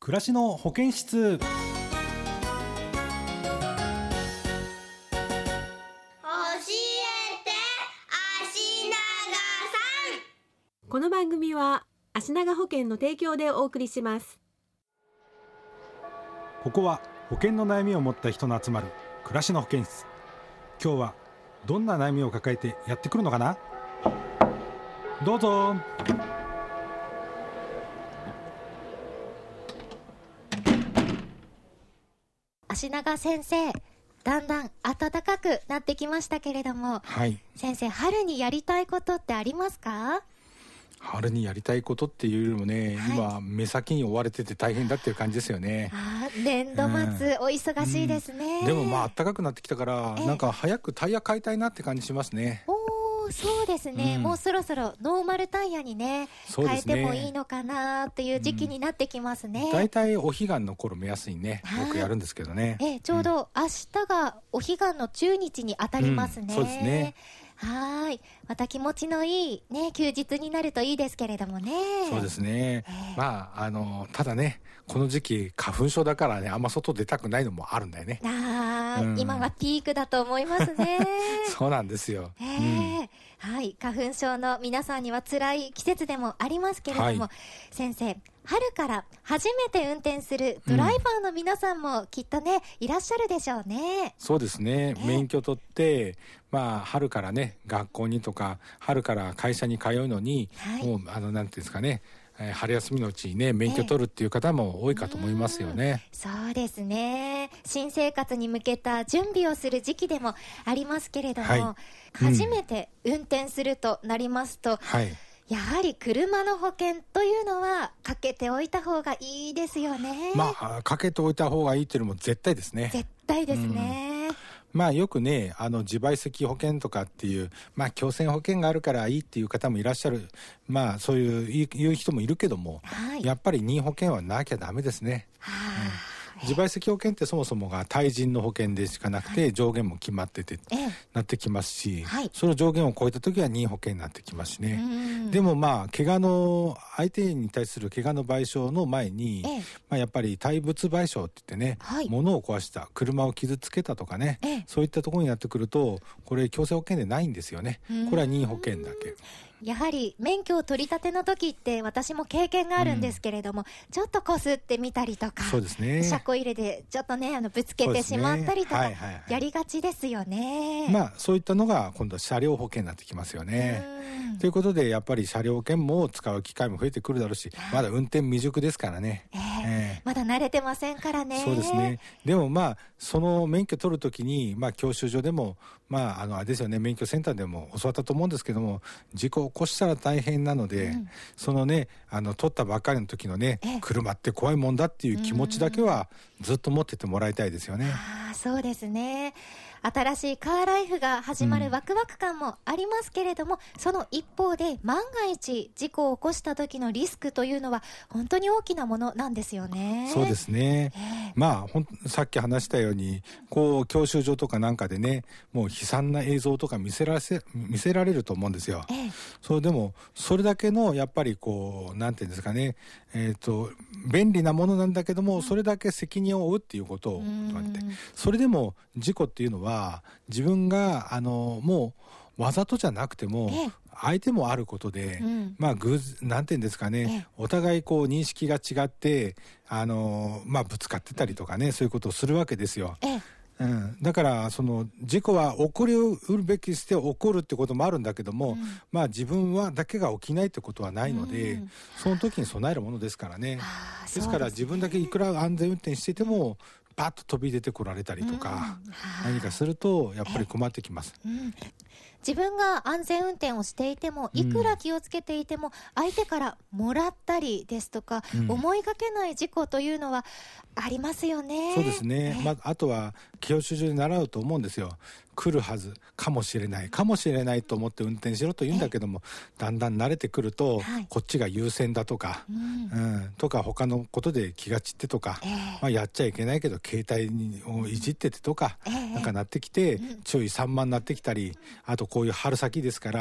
暮らしの保健室。 教えて足長さん。 この番組は足長保険の提供でお送りします。 ここは保険の悩みを持った人の集まる暮らしの保健室。今日はどんな悩みを抱えてやってくるのかな。どうぞ。 足長先生、だんだん暖かくなってきましたけれども、 はい、 先生、春にやりたいことってありますか？ 春にやりたいことっていうよりもね、今目先に追われてて大変だっていう感じですよね。 年度末、お忙しいですね。 でも暖かくなってきたから、なんか早くタイヤ変えたいなって感じしますね。 そうですね、もうそろそろノーマルタイヤにね、変えてもいいのかなっていう時期になってきますね。 だいたいお彼岸の頃目安にね、よくやるんですけどね。 ちょうど明日がお彼岸の中日に当たりますね。 そうですね。 また気持ちのいい、ね、休日になるといいですけれどもね。 そうですね、ただね、この時期花粉症だからね、あんま外出たくないのもあるんだよね。 今はピークだと思いますね。 そうなんですよ。 花粉症の皆さんには辛い季節でもありますけれども、先生、春から初めて運転するドライバーの皆さんもきっとね、いらっしゃるでしょうね。 そうですね、免許取って春からね、学校にとか春から会社に通うのに、もうなんていうんですかね、春休みのうちにね、免許取るっていう方も多いかと思いますよね。 そうですね、新生活に向けた準備をする時期でもありますけれども、初めて運転するとなりますと、やはり車の保険というのはかけておいた方がいいですよね。 かけておいた方がいいっていうのも絶対ですね。 絶対ですね。 よくね、自賠責保険とかっていう、強制保険があるからいいっていう方もいらっしゃる、そういう言う人もいるけども、やっぱり任意保険はなきゃダメですね。自賠責保険ってそもそもが対人の保険でしかなくて、上限も決まってて、なってきますし、その上限を超えた時は任意保険になってきますしね。でも怪我の相手に対する怪我の賠償の前に、やっぱり対物賠償って言ってね、物を壊した車を傷つけたとかね、そういったところになってくると、これ強制保険でないんですよね。これは任意保険だけ。 やはり免許を取り立ての時って私も経験があるんですけれども、ちょっとこすってみたりとか、 そうですね、 車庫入れでちょっとね、ぶつけてしまったりとか、やりがちですよね。 そういったのが今度は車両保険になってきますよね。ということで、やっぱり車両保険も使う機会も増えてくるだろうし、まだ運転未熟ですからね。 まだ慣れてませんからね。 そうですね。でもその免許取るときに、教習所でもあれですよね、免許センターでも教わったと思うんですけども、事故を起こしたら大変なので、そのね、取ったばっかりの時のね、車って怖いもんだっていう気持ちだけはずっと持っててもらいたいですよね。 そうですね。新しいカーライフが始まるワクワク感もありますけれども、その一方で万が一事故を起こした時のリスクというのは本当に大きなものなんですよね。 そうですね。さっき話したように、教習所とかなんかでね、もう悲惨な映像とか見せられると思うんですよ。でもそれだけのやっぱりなんていうんですかね、便利なものなんだけども、それだけ責任を負うっていうことを言われて、それでも事故っていうのは自分がもうわざとじゃなくても、相手もあることで、なんていうんですかね、お互い認識が違ってぶつかってたりとかね、そういうことをするわけですよ。だからその事故は起こりうるべきして起こるってこともあるんだけども、自分だけが起きないってことはないので、その時に備えるものですからね。ですから自分だけいくら安全運転しててもパッと飛び出てこられたりとか、何かするとやっぱり困ってきます。 自分が安全運転をしていても、いくら気をつけていても、相手からもらったりですとか、思いがけない事故というのはありますよね。 そうですね。あとは教習所で習うと思うんですよ。来るはずかもしれないと思って運転しろと言うんだけども、だんだん慣れてくると、こっちが優先だとか、とか他のことで気が散ってとか、やっちゃいけないけど携帯をいじっててとか、なんかなってきて注意散漫になってきたり、あとこういう春先ですから、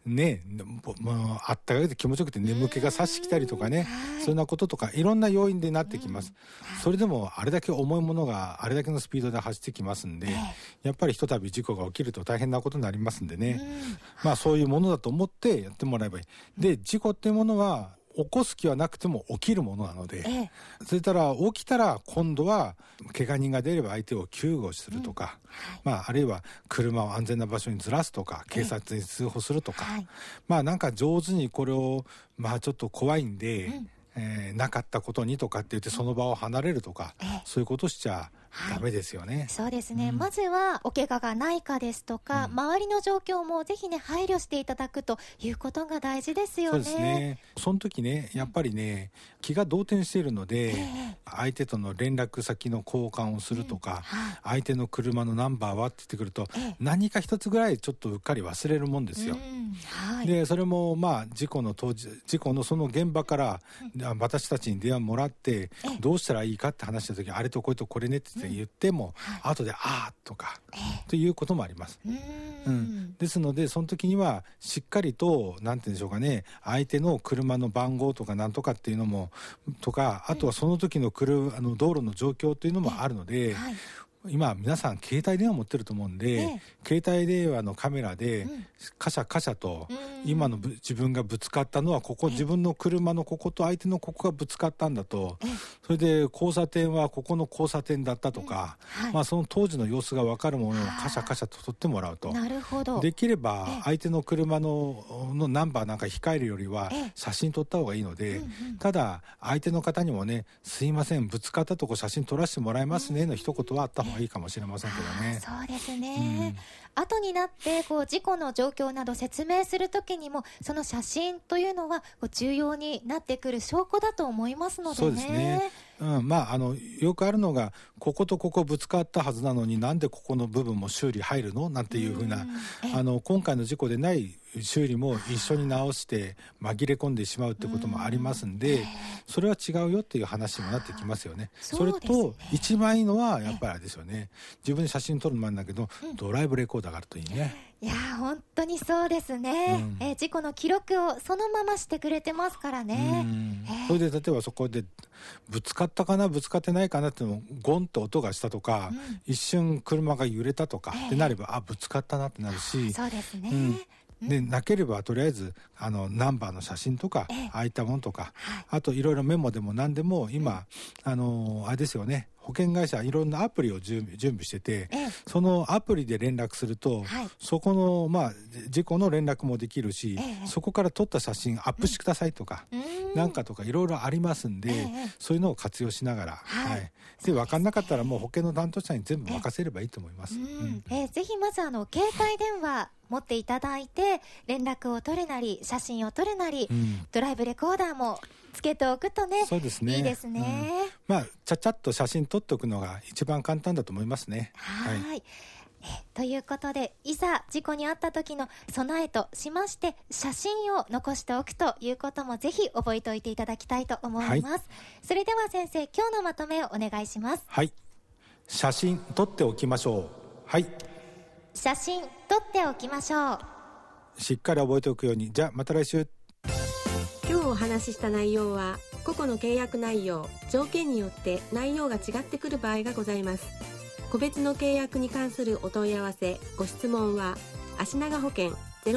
ね、もうあったかくて気持ちよくて眠気が差しきたりとかね、そんなこととかいろんな要因でなってきます。それでもあれだけ重いものがあれだけのスピードで走ってきますんで、やっぱりひとたび事故が起きると大変なことになりますんでね、そういうものだと思ってやってもらえばいい。で、事故っていうものは起こす気はなくても起きるものなので、それから起きたら今度は怪我人が出れば相手を救護するとか、あるいは車を安全な場所にずらすとか、警察に通報するとか、なんか上手にこれをちょっと怖いんで、なかったことにとかって言ってその場を離れるとか、そういうことしちゃダメですよね。 そうですね、まずはお怪我がないかですとか、周りの状況もぜひね配慮していただくということが大事ですよね。 そうですね。その時ね、やっぱりね、気が動転しているので、相手との連絡先の交換をするとか、相手の車のナンバーはって言ってくると、何か一つぐらいちょっとうっかり忘れるもんですよ。でそれも事故のその現場から私たちに電話もらってどうしたらいいかって話した時、あれとこれとこれねって言っても、後であーとかということもあります。ですのでその時にはしっかりとなんて言うんでしょうかね、相手の車の番号とかなんとかっていうのもとか、あとはその時の道路の状況というのもあるので、今皆さん携帯電話持ってると思うんで、携帯電話のカメラでカシャカシャと今の自分がぶつかったのはここ、自分の車のここと相手のここがぶつかったんだと、それで交差点はここの交差点だったとか、その当時の様子が分かるものをカシャカシャと撮ってもらうと。 なるほど。 できれば相手の車のナンバーなんか控えるよりは写真撮った方がいいので、ただ相手の方にもね、すいませんぶつかったとこ写真撮らせてもらえますねの一言はあった方がいいかもしれませんけどね。 そうですね、後になって事故の状況など説明するときにもその写真というのは重要になってくる証拠だと思いますのでね。 そうですね。よくあるのがこことここぶつかったはずなのになんでここの部分も修理入るのなんていうふうな、今回の事故でない修理も一緒に直して紛れ込んでしまうってこともありますんで、それは違うよっていう話にもなってきますよね。それと一番いいのはやっぱりあれですよね、自分で写真撮るのもあるんだけど、ドライブレコーダーがあるといいね。 いや本当にそうですね、事故の記録をそのまましてくれてますからね。 それで例えばそこでぶつかったかなぶつかってないかなっていうのをゴンと音がしたとか、一瞬車が揺れたとかってなれば、ぶつかったなってなるし、 そうですね、 でなければとりあえずナンバーの写真とか、ああいったものとか、あといろいろメモでも何でも今、あれですよね、保険会社いろんなアプリを準備してて、そのアプリで連絡すると、そこの事故の連絡もできるし、そこから撮った写真アップしてくださいとか、なんかとかいろいろありますんで、そういうのを活用しながら、で分かんなかったらもう保険の担当者に全部任せればいいと思います。 ぜひまず携帯電話持っていただいて連絡を取るなり写真を撮るなり、ドライブレコーダーもつけておくとね、 そうですね、 いいですね。 ちゃちゃっと写真撮っておくのが一番簡単だと思いますね。 ということで、いざ事故に遭った時の備えとしまして写真を残しておくということもぜひ覚えておいていただきたいと思います。それでは先生、今日のまとめをお願いします。 写真撮っておきましょう。 写真撮っておきましょう。 しっかり覚えておくように。じゃあまた来週。 今日お話しした内容は個々の契約内容、条件によって内容が違ってくる場合がございます。個別の契約に関するお問い合わせご質問は足長保険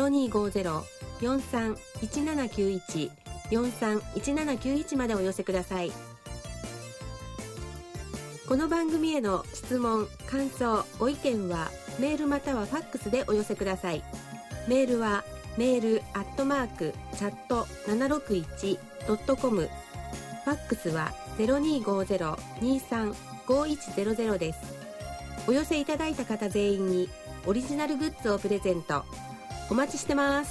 0250-431791 431791 までお寄せください。この番組への質問、感想、ご意見はメールまたはファックスでお寄せください。メールはmail@chat761.com、 ファックスは 0250-235100 です。お寄せいただいた方全員にオリジナルグッズをプレゼント。お待ちしてます。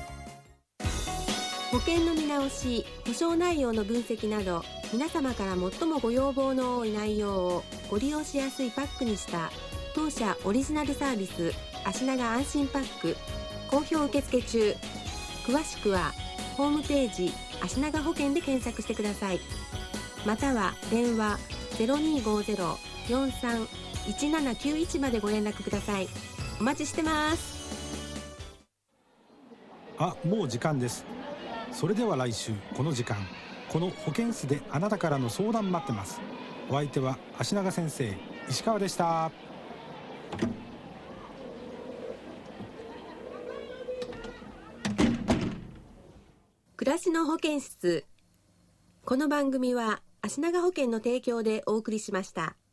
保険の見直し、保証内容の分析など、皆様から最もご要望の多い内容をご利用しやすいパックにした当社オリジナルサービス、足長安心パック、好評受付中。詳しくはホームページ足長保険で検索してください。または電話 0250-431791 までご連絡ください。お待ちしてます。 もう時間です。それでは来週この時間、この保健室であなたからの相談待ってます。お相手は足長先生、石川でした。 暮らしの保健室。この番組は足長保険の提供でお送りしました。